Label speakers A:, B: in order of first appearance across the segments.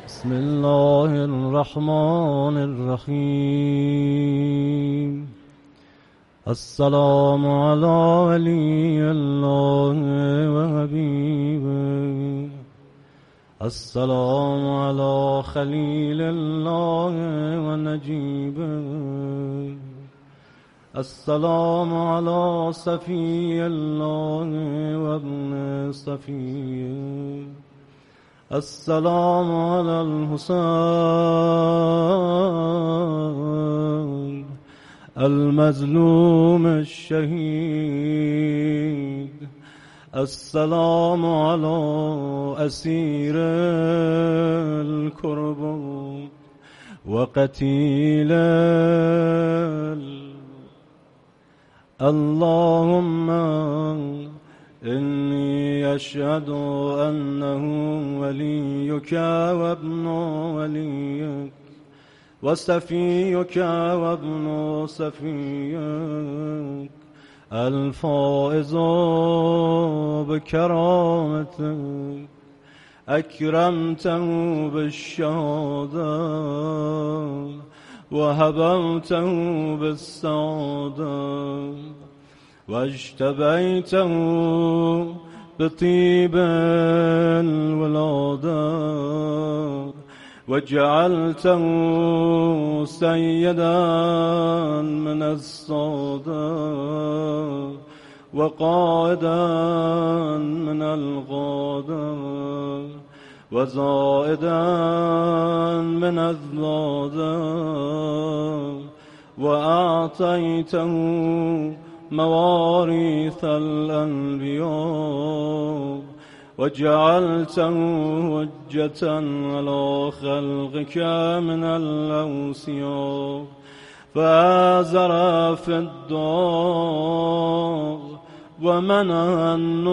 A: بسم الله الرحمن الرحیم. السلام علی ولی الله و حبیبه، السلام علی خلیل الله و نجیبه، السلام علی صفی الله و ابن صفیه، السلام علی الحسین المظلوم الشهید، السلام علی اسیر الكرب و قتیل اللهم إني أشهد أنه وليك وابن وليك وصفيك وابن صفيك الفائز بكرامتك أكرمته بالشهادة وهبوته بالسعادة واجتبيته بطيب الولادة وجعلته سيدا من السادة وقائدا من الغادة وزائدا من الزادة وأعطيته مواريث الأنبياء وجعلته حجة على خلقك من الأوصياء فآزر في الدار ومنع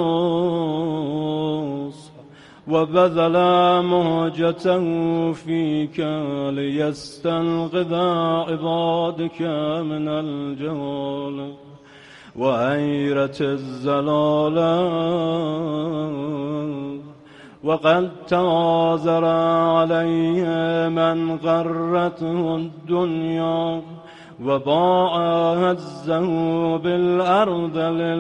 A: النصح وبذل مهجته فيك ليستنقذ عبادك من الجهال وعيرة الزلالة وقد توازر عليه من غرته الدنيا وباع هزه بالأرض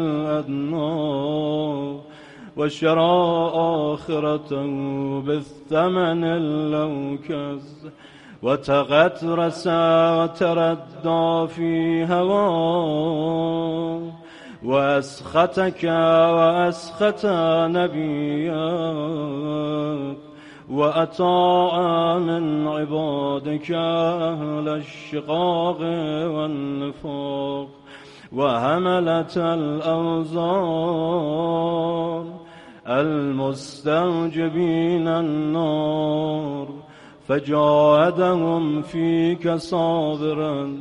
A: للأدنى وشرى آخرته بالثمن اللوكز وتغترس وتردى في هواه وأسختك وأسخت نبيك وأطاع من عبادك أهل الشقاق والنفاق وحملة الأوزار المستوجبين النار فجاهدهم فيك صابرا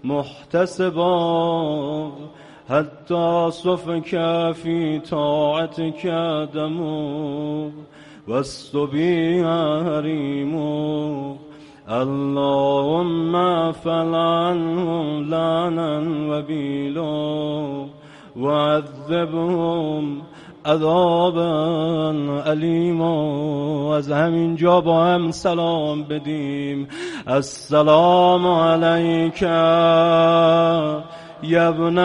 A: محتسبا حتى سفك في طاعتك دمه واستبيح حريمه اللهم فلعنهم لعنا وبيلا وعذبهم عذابا علیما. از همین جا با هم سلام بدیم. السلام علیک یا ابن،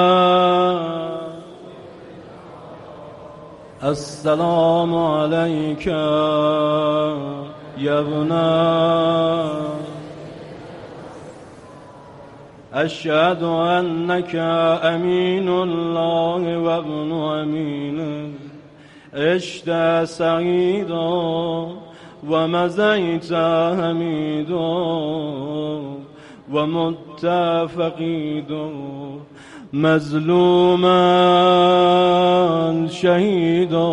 A: السلام علیک یا ابن، أشهد أنك أمين الله وابن أمينه عشت سعيدا ومزيت حميدا ومت فقيدا مظلوما شهيدا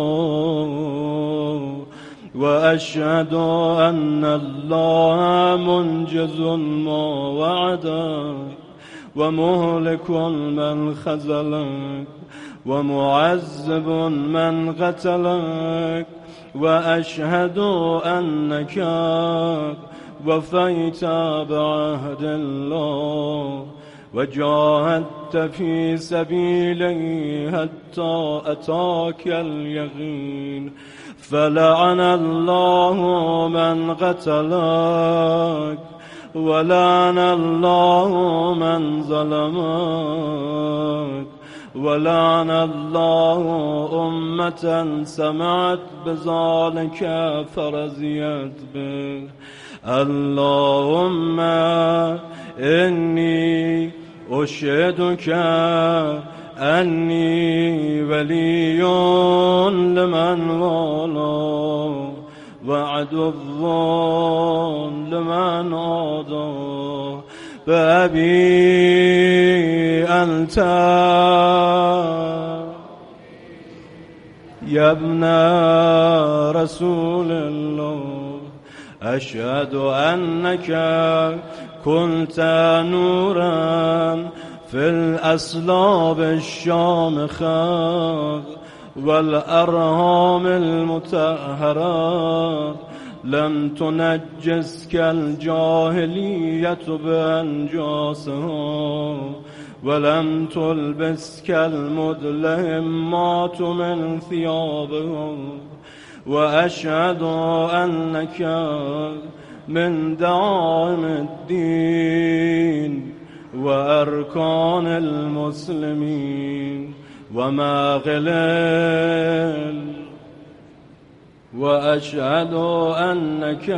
A: وأشهد أن الله منجز ما وعدك ومهلك من خذلك ومعذب من قتلك وأشهد أنك وفيت بعهد الله وجاهدت في سبيله حتى أتاك اليقين فلعن الله من قتلك ولعن الله من ظلمك ولعن الله أمة سمعت بذلك فرضيت به. اللهم إني أشهدك أني ولي لمن والاه وعدو لمن عاداه بأبي أنت يا ابن رسول الله. أشهد أنك كنت نورا في الأصلاب الشامخة والأرهام المطهرة، لم تنجسك الجاهلية بأنجاسها ولم تلبسك المدلهمات من ثيابها. وأشهد أنك من دعائم الدين وأركان المسلمين ومغلل. وأشهد أنك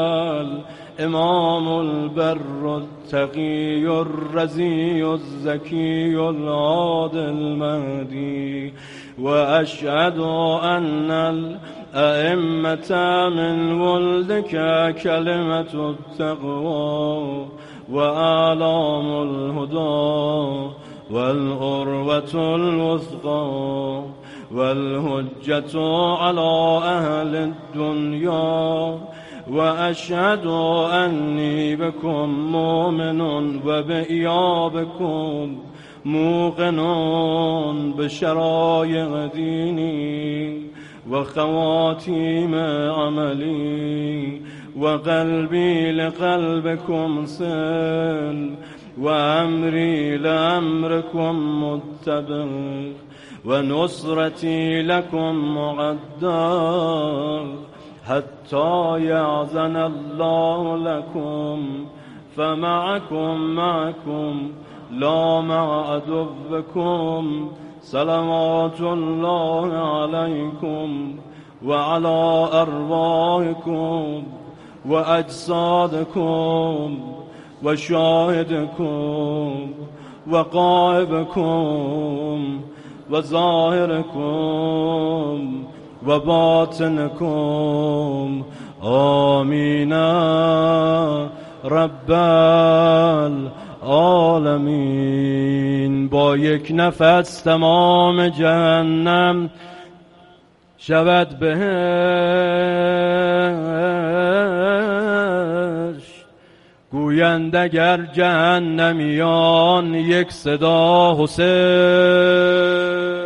A: الإمام البر التقي الرزي الزكي العادل المهدي. وأشهد أن الأئمة من ولدك كلمة التقوى وآلام الهدى والأروة الوثقى والهجة على أهل الدنيا. وأشهد أني بكم مؤمن وبإيابكم موقن بشرائع ديني وخواتيم عملي. وقلبي لقلبكم سل وأمري لأمركم متبع ونصرتي لكم معدة حتى يأذن الله لكم. فمعكم لا مع عدوكم. صلوات الله عليكم وعلى أرواحكم وأجسادكم وشاهدكم وغائبكم وظاهركم وباطنكم. آمين رب العالمین. با یک نفس تمام جهنم شود بهشت. گویند اگر جهنمیان یک صدا حسین.